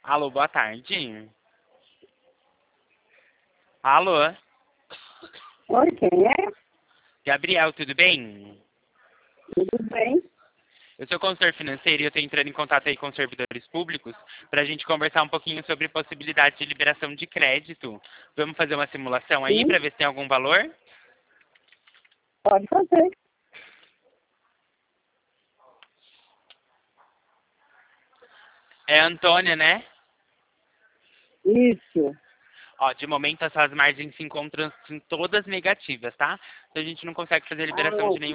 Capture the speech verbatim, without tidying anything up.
Alô, boa tarde. Alô, Oi, quem é? Gabriel, tudo bem? Tudo bem? Eu sou consultor financeiro e eu estou entrando em contato aí com os servidores públicos para a gente conversar um pouquinho sobre possibilidade de liberação de crédito. Vamos fazer uma simulação aí Sim, para ver se tem algum valor? pode fazer. É a Antônia, né? Isso. Ó, de momento as suas margens se encontram assim, todas negativas, tá? Então a gente não consegue fazer liberação Ah, de nenhum